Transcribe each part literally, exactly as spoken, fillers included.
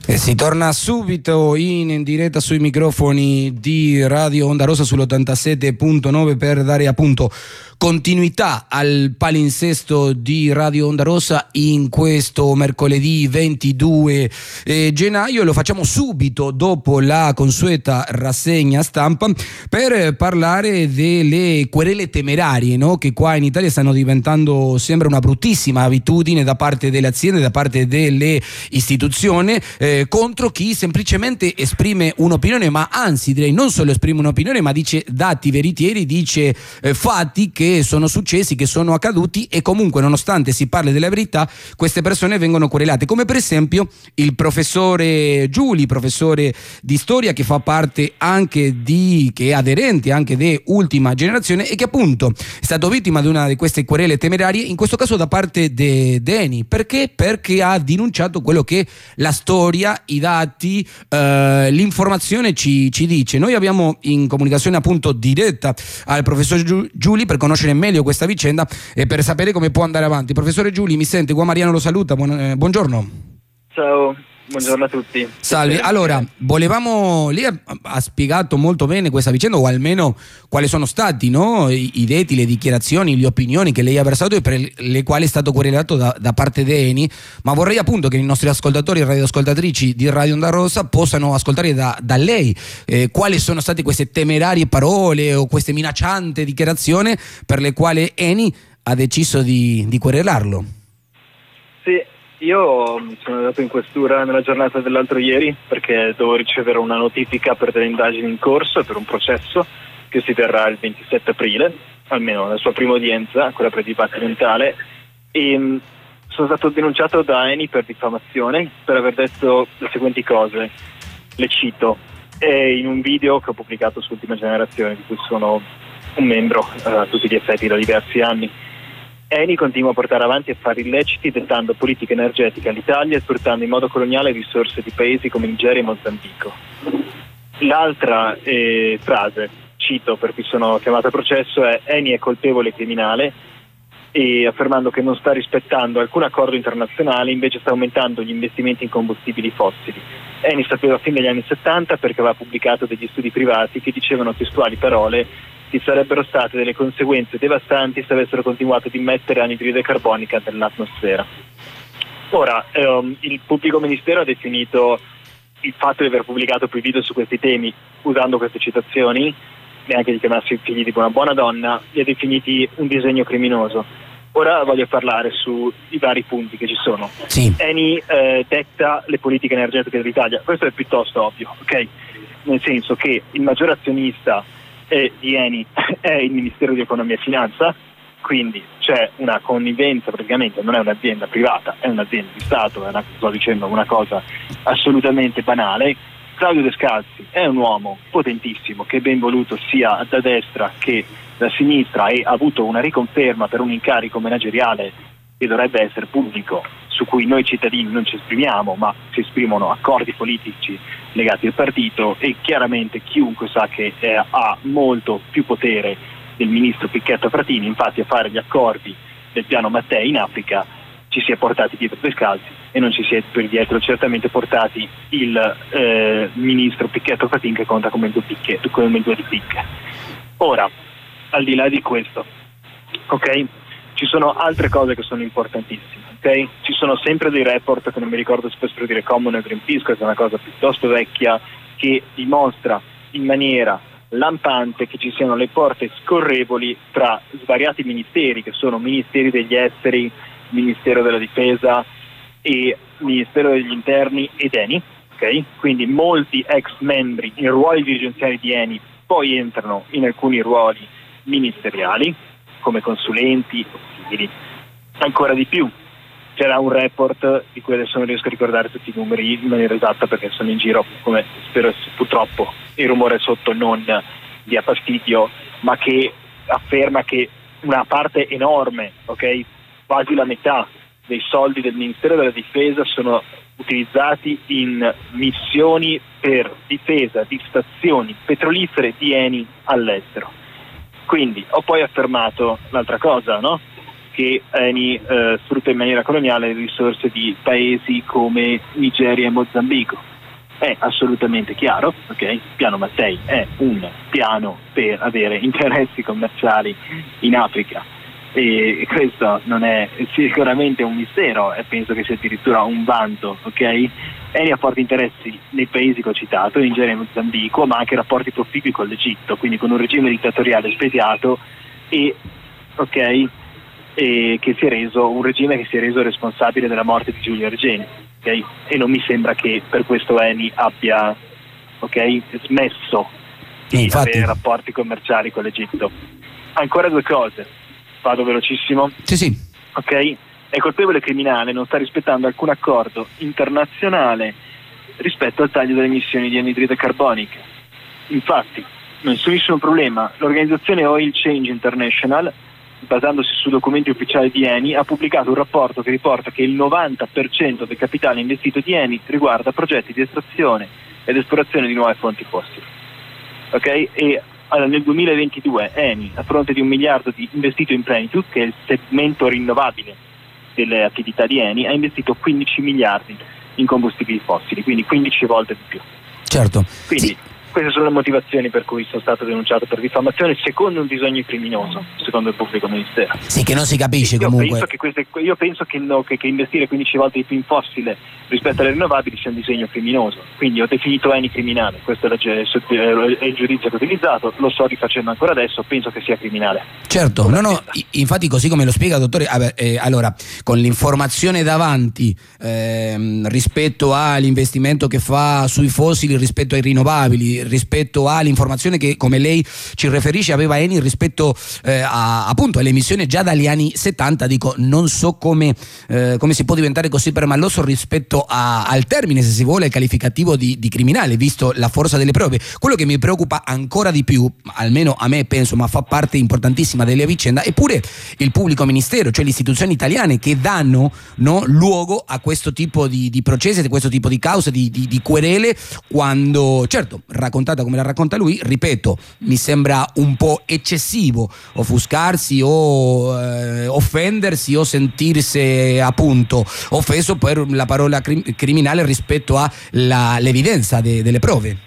E si torna subito in diretta sui microfoni di Radio Onda Rossa sull'ottantasette virgola nove per dare appunto continuità al palinsesto di Radio Onda Rossa in questo mercoledì ventidue eh, gennaio. Lo facciamo subito dopo la consueta rassegna stampa per parlare delle querele temerarie, no? Che qua in Italia stanno diventando, sembra, una bruttissima abitudine da parte delle aziende, da parte delle istituzioni, eh, contro chi semplicemente esprime un'opinione, ma anzi direi non solo esprime un'opinione, ma dice dati veritieri, dice eh, fatti che sono successi, che sono accaduti, e comunque nonostante si parli della verità queste persone vengono querelate, come per esempio il professore Giuli, professore di storia che fa parte anche di, che è aderente anche di Ultima Generazione e che appunto è stato vittima di una di queste querele temerarie, in questo caso da parte di Eni. Perché? Perché ha denunciato quello che la storia, i dati, eh, l'informazione ci, ci dice. Noi abbiamo in comunicazione appunto diretta al professor Giuli per conoscere meglio questa vicenda e per sapere come può andare avanti. Professore Giuli, mi sente? Qua Mariano lo saluta, buon, eh, buongiorno. Ciao, buongiorno a tutti. Salve, allora, volevamo, lei ha, ha spiegato molto bene questa vicenda, o almeno quali sono stati, no, i, i detti, le dichiarazioni, le opinioni che lei ha versato e per le quali è stato querelato da, da parte di Eni, ma vorrei appunto che i nostri ascoltatori e radioascoltatrici di Radio Onda Rossa possano ascoltare da, da lei eh, quali sono state queste temerarie parole o queste minaccianti dichiarazioni per le quali Eni ha deciso di, di querelarlo. Sì. Io sono andato in questura nella giornata dell'altro ieri perché devo ricevere una notifica per delle indagini in corso e per un processo che si terrà il ventisette aprile, almeno la sua prima udienza, quella predibattimentale, e sono stato denunciato da Eni per diffamazione per aver detto le seguenti cose. Le cito, è in un video che ho pubblicato su Ultima Generazione, di cui sono un membro a tutti gli effetti da diversi anni. Eni continua a portare avanti affari illeciti dettando politica energetica all'Italia e sfruttando in modo coloniale risorse di paesi come Nigeria e Mozambico. L'altra eh, frase, cito per cui sono chiamato a processo, è: Eni è colpevole e criminale, e affermando che non sta rispettando alcun accordo internazionale, invece sta aumentando gli investimenti in combustibili fossili. Eni sapeva fin dagli anni settanta perché aveva pubblicato degli studi privati che dicevano testuali parole: ci sarebbero state delle conseguenze devastanti se avessero continuato ad immettere anidride carbonica nell'atmosfera. Ora, ehm, il pubblico ministero ha definito il fatto di aver pubblicato più video su questi temi, usando queste citazioni, neanche di chiamarsi i figli di una buona donna, li ha definiti un disegno criminoso. Ora voglio parlare sui vari punti che ci sono. Sì. Eni eh, detta le politiche energetiche dell'Italia, questo è piuttosto ovvio, ok? Nel senso che il maggior azionista eh, di Eni è il Ministero di Economia e Finanza, quindi c'è una connivenza, praticamente non è un'azienda privata, è un'azienda di Stato, è una, sto dicendo una cosa assolutamente banale. Claudio Descalzi è un uomo potentissimo che è ben voluto sia da destra che da sinistra e ha avuto una riconferma per un incarico manageriale che dovrebbe essere pubblico, su cui noi cittadini non ci esprimiamo, ma si esprimono accordi politici legati al partito, e chiaramente chiunque sa che eh, ha molto più potere del ministro Pichetto Frattini. Infatti a fare gli accordi del piano Mattei in Africa ci si è portati dietro Descalzi e non ci si è per dietro certamente portati il eh, ministro Pichetto Frattini, che conta come due, picche, come due di picche. Ora, al di là di questo, ok, ci sono altre cose che sono importantissime, ok? Ci sono sempre dei report, che non mi ricordo se per dire Common o Greenpeace, questa è una cosa piuttosto vecchia, che dimostra in maniera lampante che ci siano le porte scorrevoli tra svariati ministeri, che sono Ministeri degli Esteri, Ministero della Difesa e Ministero degli Interni ed Eni, ok? Quindi molti ex membri in ruoli dirigenziali di Eni poi entrano in alcuni ruoli ministeriali come consulenti o simili. Ancora di più, c'era un report di cui adesso non riesco a ricordare tutti i numeri in maniera esatta perché sono in giro, come spero purtroppo il rumore sotto non dia fastidio, ma che afferma che una parte enorme, ok, quasi la metà dei soldi del Ministero della Difesa sono utilizzati in missioni per difesa di stazioni petrolifere di Eni all'estero. Quindi ho poi affermato l'altra cosa, no? che Eni eh, sfrutta in maniera coloniale le risorse di paesi come Nigeria e Mozambico. È assolutamente chiaro, ok? Il piano Mattei è un piano per avere interessi commerciali in Africa, e questo non è sicuramente un mistero, e penso che sia addirittura un vanto, ok? Eni ha forti interessi nei paesi che ho citato, Nigeria e Mozambico, ma anche rapporti proficui con l'Egitto, quindi con un regime dittatoriale spetiato e, ok, e che si è reso un regime che si è reso responsabile della morte di Giulio Regeni, ok? E non mi sembra che per questo Eni abbia, ok, smesso di Infatti. avere rapporti commerciali con l'Egitto. Ancora due cose, vado velocissimo. Sì, sì. Ok? È colpevole criminale, non sta rispettando alcun accordo internazionale rispetto al taglio delle emissioni di anidride carbonica. Infatti, nessunissimo problema, l'organizzazione Oil Change International, basandosi su documenti ufficiali di Eni, ha pubblicato un rapporto che riporta che il novanta per cento del capitale investito di Eni riguarda progetti di estrazione ed esplorazione di nuove fonti fossili. Ok? E allora, nel duemilaventidue Eni, a fronte di un miliardo di investito in Plenitude, che è il segmento rinnovabile delle attività di Eni, ha investito quindici miliardi in combustibili fossili, quindi quindici volte di più. Certo. Quindi Sì. queste sono le motivazioni per cui sono stato denunciato per diffamazione secondo un disegno criminoso, secondo il pubblico ministero. Sì, che non si capisce Io comunque. penso che, queste, io penso che, no, che, che investire quindici volte di più in fossile rispetto alle rinnovabili sia un disegno criminoso, quindi ho definito Eni criminale, questo è, la, è il giudizio che ho utilizzato, lo sto rifacendo ancora adesso, penso che sia criminale. Certo, no, no, infatti così come lo spiega dottore, eh, allora con l'informazione davanti ehm, rispetto all'investimento che fa sui fossili, rispetto ai rinnovabili, rispetto all'informazione che come lei ci riferisce aveva Eni rispetto eh, a, appunto alle emissioni già dagli anni settanta, dico non so come, eh, come si può diventare così permaloso rispetto a, al termine, se si vuole, qualificativo di, di criminale, visto la forza delle prove. Quello che mi preoccupa ancora di più, almeno a me penso, ma fa parte importantissima della vicenda, è pure il pubblico ministero, cioè le istituzioni italiane che danno, no, luogo a questo tipo di, di processi, a questo tipo di cause, di, di, di querele, quando, certo, raccontata come la racconta lui, ripeto, mi sembra un po' eccessivo offuscarsi o eh, offendersi o sentirsi appunto offeso per la parola crim- criminale rispetto all'evidenza de- delle prove.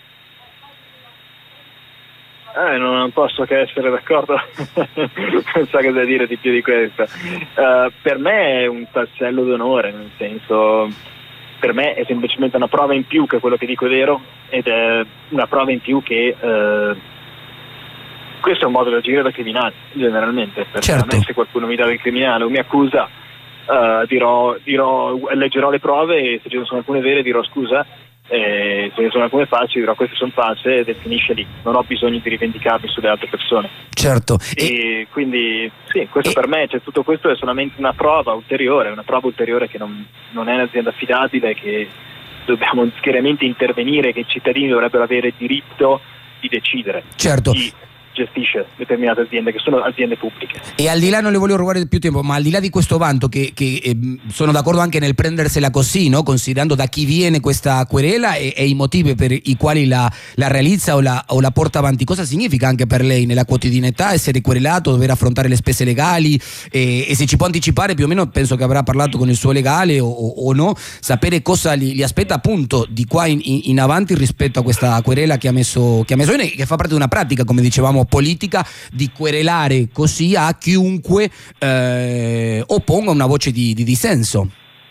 Eh, non posso che essere d'accordo, non so cosa dire di più di questo. Uh, per me è un tassello d'onore, nel senso, per me è semplicemente una prova in più che quello che dico è vero, ed è una prova in più che uh, questo è un modo di agire da criminale, generalmente, perché certo. A me, se qualcuno mi dà del criminale o mi accusa, uh, dirò, dirò, leggerò le prove, e se ce ne sono alcune vere dirò scusa, e se ne sono alcune false dirò queste sono false, ed finisce lì, non ho bisogno di rivendicarmi sulle altre persone. Certo. E, e quindi sì, questo e... per me, cioè, tutto questo è solamente una prova ulteriore, una prova ulteriore che non, non è un'azienda affidabile, che dobbiamo chiaramente intervenire, che i cittadini dovrebbero avere diritto di decidere. Certo. Chi gestisce determinate aziende che sono aziende pubbliche. E al di là, non le voglio rubare più tempo, ma al di là di questo vanto, che, che eh, sono d'accordo anche nel prendersela così, no? Considerando da chi viene questa querela e, e i motivi per i quali la, la realizza o la, o la porta avanti, cosa significa anche per lei nella quotidianità essere querelato, dover affrontare le spese legali, e, e se ci può anticipare più o meno, penso che avrà parlato con il suo legale o, o, o no, sapere cosa gli, gli aspetta appunto di qua in, in avanti rispetto a questa querela che ha messo che ha messo in, che fa parte di una pratica, come dicevamo, politica, di querelare così a chiunque eh, opponga una voce di, di dissenso.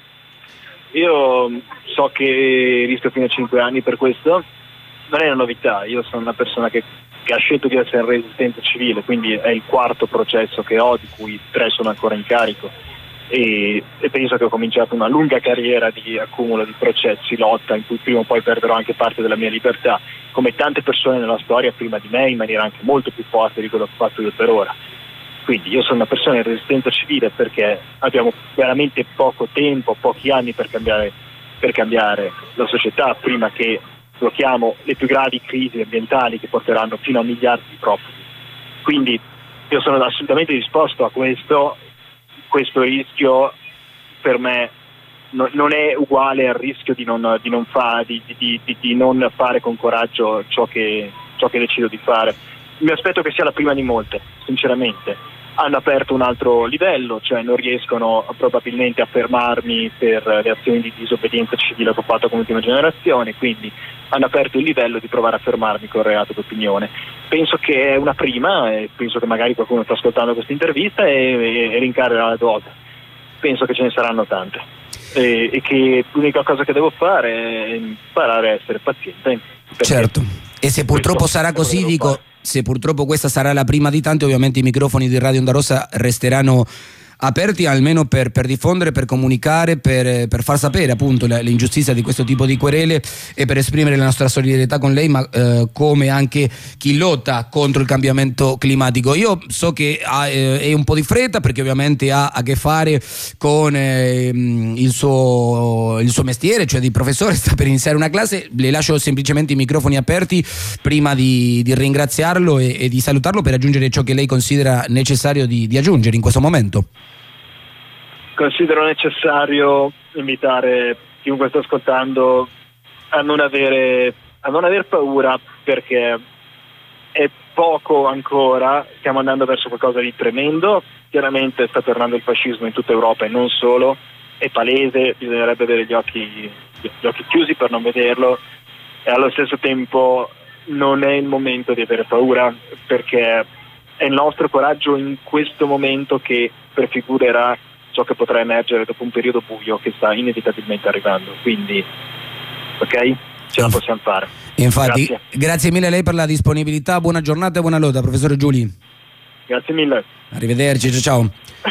Io so che rischio fino a cinque anni per questo, non è una novità, io sono una persona che, che ha scelto di essere resistente civile, quindi è il quarto processo che ho, di cui tre sono ancora in carico, e, e penso che ho cominciato una lunga carriera di accumulo di processi, lotta, in cui prima o poi perderò anche parte della mia libertà, come tante persone nella storia prima di me, in maniera anche molto più forte di quello che ho fatto io per ora. Quindi io sono una persona in resistenza civile perché abbiamo veramente poco tempo, pochi anni per cambiare, per cambiare la società, prima che blocchiamo le più gravi crisi ambientali che porteranno fino a miliardi di profughi. Quindi io sono assolutamente disposto a questo. Questo rischio per me no, non è uguale al rischio di non, di, non fa, di, di, di, di non fare con coraggio ciò che, ciò che decido di fare. Mi aspetto che sia la prima di molte, sinceramente. hanno aperto un altro livello, cioè non riescono probabilmente a fermarmi per le azioni di disobbedienza civile che ho fatto come ultima generazione, quindi hanno aperto il livello di provare a fermarmi con reato d'opinione. Penso che è una prima e penso che magari qualcuno sta ascoltando questa intervista e, e, e rincarerà la dose. Penso che ce ne saranno tante e, e che l'unica cosa che devo fare è imparare a essere paziente. Certo, e se purtroppo sarà così, dico, se purtroppo questa sarà la prima di tante, ovviamente i microfoni di Radio Onda Rossa resteranno aperti almeno per, per diffondere, per comunicare, per, per far sapere appunto l'ingiustizia di questo tipo di querele e per esprimere la nostra solidarietà con lei, ma eh, come anche chi lotta contro il cambiamento climatico. Io so che ha, eh, è un po' di fretta perché ovviamente ha a che fare con eh, il, suo, il suo mestiere, cioè di professore, sta per iniziare una classe. Le lascio semplicemente i microfoni aperti prima di, di ringraziarlo e, e di salutarlo per aggiungere ciò che lei considera necessario di, di aggiungere in questo momento. Considero necessario invitare chiunque sta ascoltando a non avere a non aver paura, perché è poco ancora, stiamo andando verso qualcosa di tremendo. Chiaramente sta tornando il fascismo in tutta Europa e non solo, è palese, bisognerebbe avere gli occhi, gli occhi chiusi per non vederlo, e allo stesso tempo non è il momento di avere paura, perché è il nostro coraggio in questo momento che prefigurerà ciò che potrà emergere dopo un periodo buio che sta inevitabilmente arrivando. Quindi, ok? Ce la possiamo fare. Infatti, grazie. grazie mille a lei per la disponibilità, buona giornata e buona lotta, professore Giuli. Grazie mille. Arrivederci, ciao ciao.